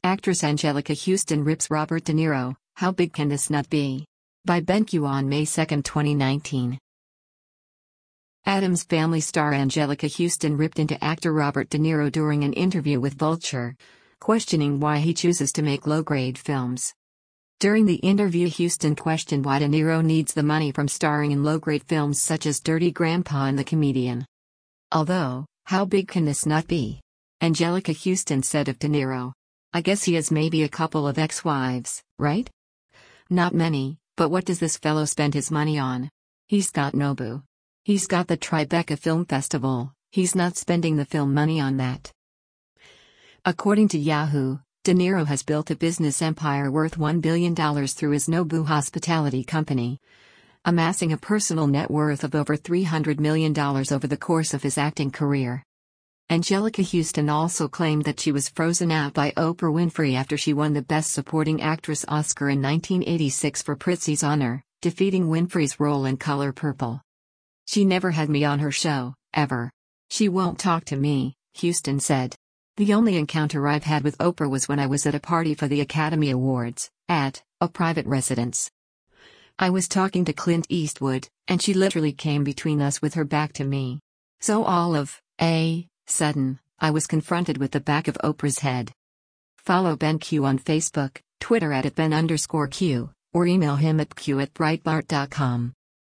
Actress Anjelica Huston rips Robert De Niro, how big can this nut be? By BenQ on May 2, 2019. Addams Family star Anjelica Huston ripped into actor Robert De Niro during an interview with Vulture, questioning why he chooses to make low-grade films. During the interview, Huston questioned why De Niro needs the money from starring in low-grade films such as Dirty Grandpa and The Comedian. Although, how big can this nut be? Anjelica Huston said of De Niro, "I guess he has maybe a couple of ex-wives, right? Not many, but what does this fellow spend his money on? He's got Nobu. He's got the Tribeca Film Festival, he's not spending the film money on that." According to Yahoo, De Niro has built a business empire worth $1 billion through his Nobu Hospitality Company, amassing a personal net worth of over $300 million over the course of his acting career. Anjelica Huston also claimed that she was frozen out by Oprah Winfrey after she won the Best Supporting Actress Oscar in 1986 for Prizzi's Honor, defeating Winfrey's role in Color Purple. "She never had me on her show, ever. She won't talk to me," Huston said. "The only encounter I've had with Oprah was when I was at a party for the Academy Awards, at a private residence. I was talking to Clint Eastwood, and she literally came between us with her back to me. So all of a sudden, I was confronted with the back of Oprah's head." Follow BenQ on Facebook, Twitter @Ben_Q, or email him at q@breitbart.com.